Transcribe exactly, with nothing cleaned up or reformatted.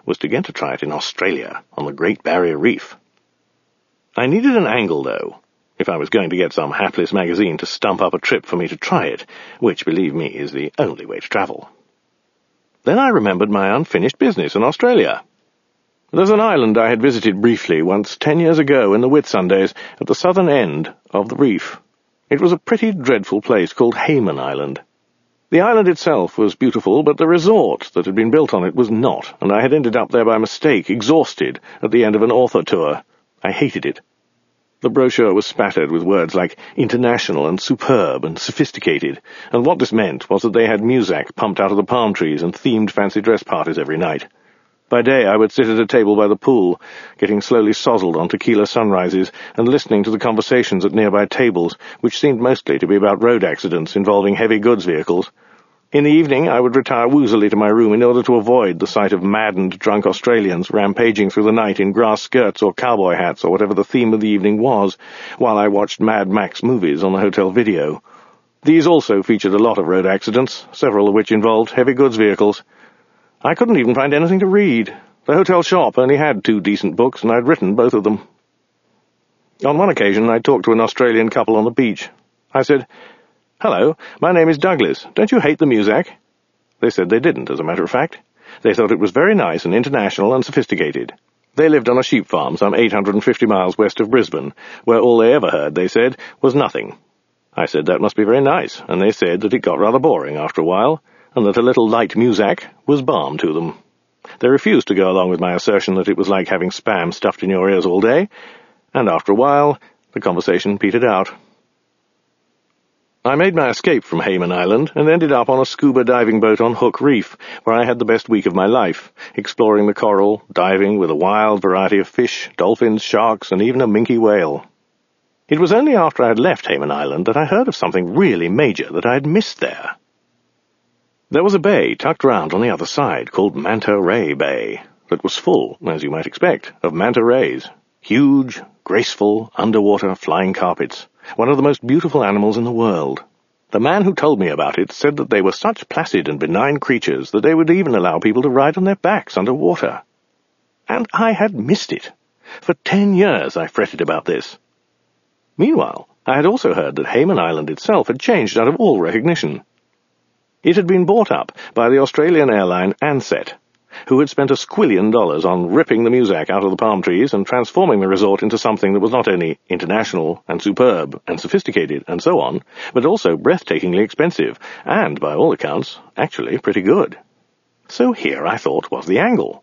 was to get to try it in Australia, on the Great Barrier Reef. I needed an angle, though, if I was going to get some hapless magazine to stump up a trip for me to try it, which, believe me, is the only way to travel. Then I remembered my unfinished business in Australia. There's an island I had visited briefly once ten years ago in the Whitsundays at the southern end of the reef. It was a pretty dreadful place called Hayman Island. The island itself was beautiful, but the resort that had been built on it was not, and I had ended up there by mistake, exhausted, at the end of an author tour. I hated it. The brochure was spattered with words like international and superb and sophisticated, and what this meant was that they had music pumped out of the palm trees and themed fancy dress parties every night. By day I would sit at a table by the pool, getting slowly sozzled on tequila sunrises and listening to the conversations at nearby tables, which seemed mostly to be about road accidents involving heavy goods vehicles. In the evening I would retire woozily to my room in order to avoid the sight of maddened drunk Australians rampaging through the night in grass skirts or cowboy hats or whatever the theme of the evening was, while I watched Mad Max movies on the hotel video. These also featured a lot of road accidents, several of which involved heavy goods vehicles. I couldn't even find anything to read. The hotel shop only had two decent books, and I'd written both of them. On one occasion I talked to an Australian couple on the beach. I said, "Hello, my name is Douglas. Don't you hate the music?" They said they didn't, as a matter of fact. They thought it was very nice and international and sophisticated. They lived on a sheep farm some eight hundred fifty miles west of Brisbane, where all they ever heard, they said, was nothing. I said that must be very nice, and they said that it got rather boring after a while, and that a little light music was balm to them. They refused to go along with my assertion that it was like having spam stuffed in your ears all day, and after a while the conversation petered out. I made my escape from Hayman Island and ended up on a scuba diving boat on Hook Reef, where I had the best week of my life, exploring the coral, diving with a wild variety of fish, dolphins, sharks, and even a minke whale. It was only after I had left Hayman Island that I heard of something really major that I had missed there. There was a bay tucked round on the other side called Manta Ray Bay that was full, as you might expect, of manta rays, huge, graceful, underwater flying carpets, one of the most beautiful animals in the world. The man who told me about it said that they were such placid and benign creatures that they would even allow people to ride on their backs under water. And I had missed it. For ten years I fretted about this. Meanwhile, I had also heard that Hayman Island itself had changed out of all recognition. It had been bought up by the Australian airline Ansett, who had spent a squillion dollars on ripping the music out of the palm trees and transforming the resort into something that was not only international and superb and sophisticated and so on, but also breathtakingly expensive and, by all accounts, actually pretty good. So here, I thought, was the angle.